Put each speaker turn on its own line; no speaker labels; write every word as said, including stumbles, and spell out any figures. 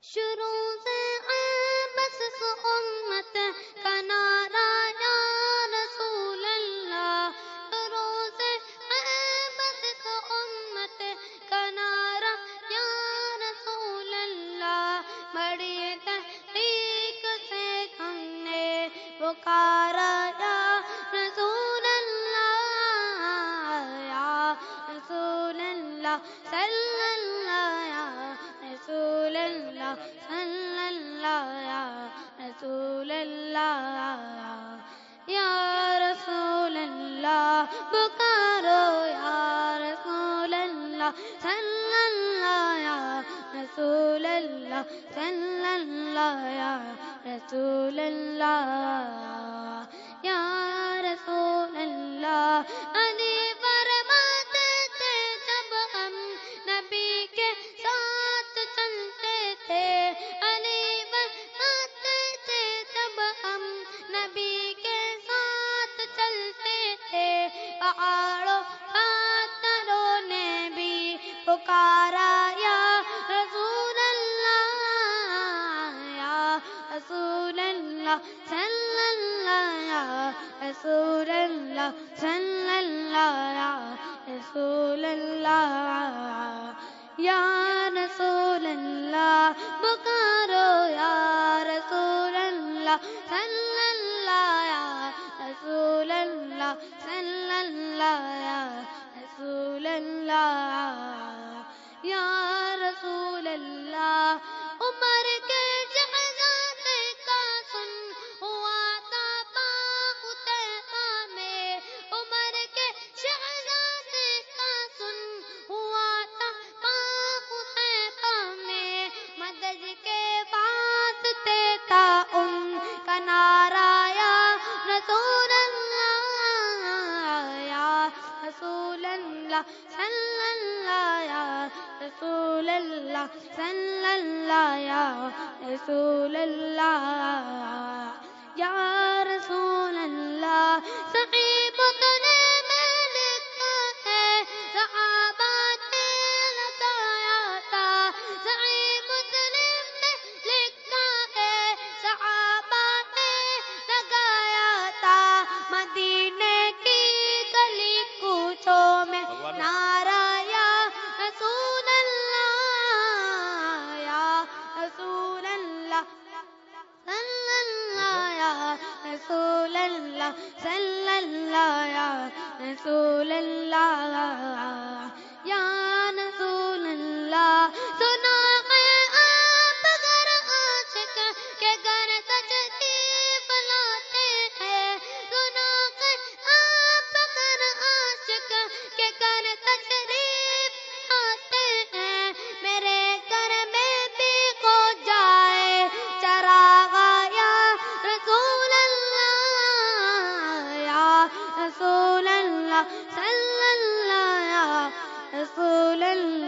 شروع سے ہے بس اس امت کا نعرہ یا رسول اللہ، شروع سے ہے بس اس امت کا نعرہ یا رسول اللہ، بڑی تحقیق سے ہم نے پکارا یا رسول اللہ، یا رسول اللہ صلی اللہ، یا رسول اللہ صلی اللہ، یا رسول اللہ، یا رسول اللہ پکارو یا رسول اللہ صلی اللہ، یا رسول اللہ صلی اللہ، یا رسول اللہ، یا رسول اللہ۔ علی فرماتے تھے جب ہم نبی کے ساتھ چلتے تھے، علی فرماتے تھے جب ہم نبی کے ساتھ چلتے تھے، پہاڑوں پاتھروں نے بھی پکارا یا رسول اللہ، یا رسول اللہ صلی اللہ، یا رسول اللہ صلی اللہ، یا رسول اللہ، یا رسول اللہ پکارو یا رسول اللہ صلی اللہ، یا رسول اللہ صلی اللہ، یا رسول اللہ، یا رسول اللہ۔ عمر کے شہزادے کا سن ہوا تھا باغ طیبہ میں، عمر کے شہزادے کا سن ہوا تھا باغ طیبہ میں، مدد کے واسطے تھا ان کا نعرہ یا رسول اللہ، یا رسول اللہ صلی اللہ، یا رسول اللہ صلی اللہ، یا رسول اللہ، یا رسول اللہ۔ صحیح مسلم میں لکھا ہے صحابہ نے لگایا تھا، صحیح مسلم میں لکھا ہے صحابہ نے لگایا تھا، مدینے کی گلی کوچوں میں نعرہ یا رسول اللہ، یا رسول اللہ صلی اللہ، یا رسول اللہ صلی اللہ، یا رسول اللہ، یا رسول اللہ۔ سنا ہے آپ اگر عاشق کے گھر تشریف لاتے ہیں، سنا ہے آپ اگر عاشق کے گھر تشریف لاتے ہیں، میرے گھر میں بھی ہو جائے چراغ یا رسول اللہ، یا رسول اللہ صلی اللہ، یا رسول اللہ۔